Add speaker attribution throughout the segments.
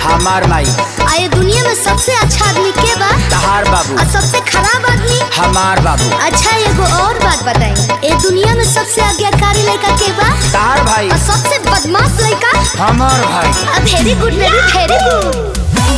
Speaker 1: हमार माई।
Speaker 2: ये दुनिया में सबसे अच्छा आदमी के बा?
Speaker 1: तहार बाबू।
Speaker 2: और सबसे खराब आदमी?
Speaker 1: हमार बाबू।
Speaker 2: अच्छा एगो और बात बताई, ये दुनिया में सबसे आज्ञाकारी लड़का के बा?
Speaker 1: तहार भाई।
Speaker 2: और सबसे बदमाश लड़का?
Speaker 1: हमार भाई।
Speaker 2: Very good baby, very good.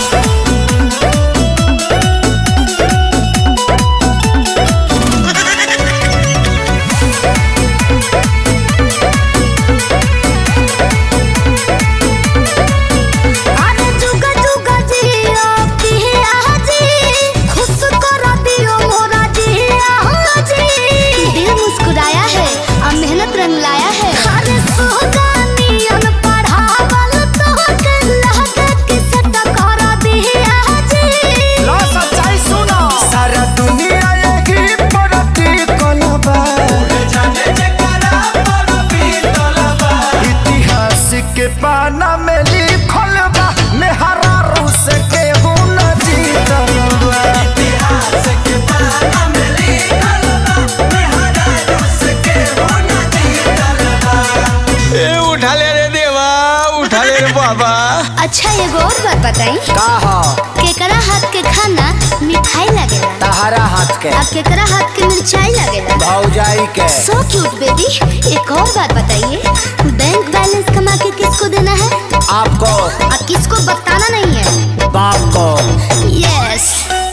Speaker 1: पाना में लिखल बा मेहरा रूस के गुण जीतल बा। इतिहास के पाना में लिखल बा मेहरा रूस के गुण जीतल बा।
Speaker 3: ए उठा ले रे देवा, उठा ले रे बाबा।
Speaker 2: अच्छा एगो और बात बताई,
Speaker 1: का हो?
Speaker 2: केकरा हाथ के खाना मिठाई लगेला?
Speaker 1: तहरा हाथ के।
Speaker 2: और केकरा हाथ के मिर्चाई लगेला?
Speaker 1: भौजाई के।
Speaker 2: So cute baby. एक और बात बताइए, बैंक बैलेंस कमा के किसको देना है?
Speaker 1: आपको।
Speaker 2: और किसको बताना नहीं है?
Speaker 1: बाप को।
Speaker 2: यस।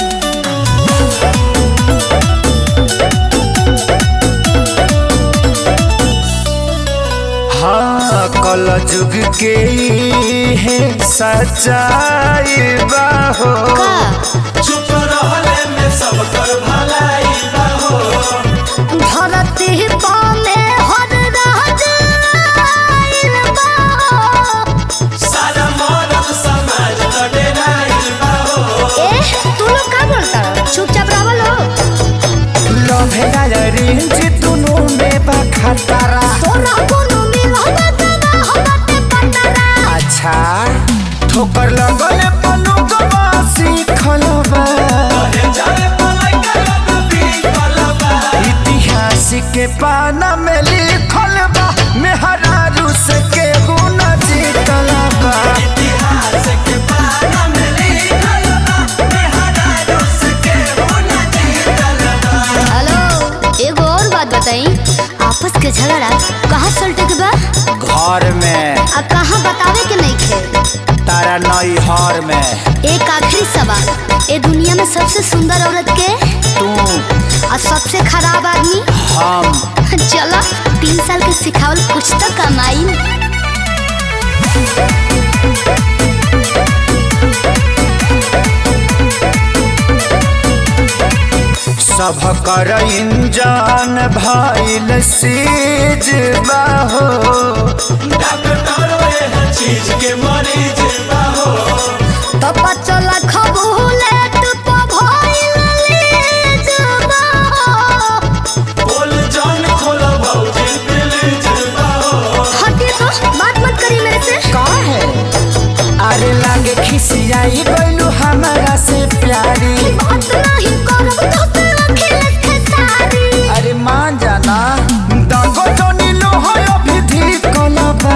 Speaker 1: हाँ कल जुग के है सच्चाई बाहो। चुप रहले में सब कर भलाई बाहो।
Speaker 2: धरती पामे हर राज आइल बाहो।
Speaker 1: सारा मानव समाज लड़ाई बाहो।
Speaker 2: तू लोग का बोलता हो? चुपचाप रहो लो।
Speaker 1: लोभे डायरेंज दोनों में बखतरा।
Speaker 2: सोना कोनो मिला बता होते पटरा।
Speaker 1: अच्छा ठोकर लगल पनु गवासी खलबा। इतिहास के पाना में लिखल बा मेहरा रूस के गुण जीतल बा। इतिहास के पाना में लिखल बा मेहरा रूस के गुण जीतल बा।
Speaker 2: हेलो, एगो और बात बताई, आपस के झगड़ा कहाँ सलटे के बा?
Speaker 1: घर में।
Speaker 2: अब कहाँ बतावे के नहीं खे?
Speaker 1: तारा नई हर में।
Speaker 2: एक आखिरी सवाल, ये दुनिया में सबसे सुंदर औरत के?
Speaker 1: तू।
Speaker 2: और सबसे खराब आदमी?
Speaker 1: हम।
Speaker 2: चलो 3 साल के सिखावल कुछ तो कमाई।
Speaker 1: सब कर इंजान भइल सीज बाहो। डॉक्टर ये चीज के मरीज बाहो।
Speaker 2: तो 5 लाख बुलेट पे भइल लीज बाहो।
Speaker 1: बोल जान खोलो भौजी प्लीज बाहो।
Speaker 2: हटिए तो, बात मत करिए मेरे से।
Speaker 1: का है? अरे लागे खिसियाई गइलू हमारा से प्यारी।
Speaker 2: बात नहीं करब तो फिर अखिलेश के सारी।
Speaker 1: अरे मान जाना दगो तो नीलो है अभी धी कलबा।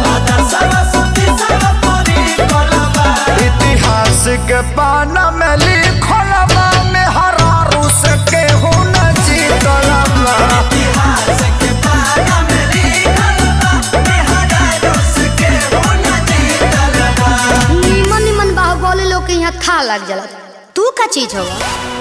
Speaker 1: इतिहास के पाना में लिखल बा मेहरा रूस के हुन जीतल बा। इतिहास के पाना में लिखल बा मेहरा रूस के हुन जीतल बा।
Speaker 2: निमन निमन बाहुबली लोग के यहाँ था लग जाला। तू का चीज होगा?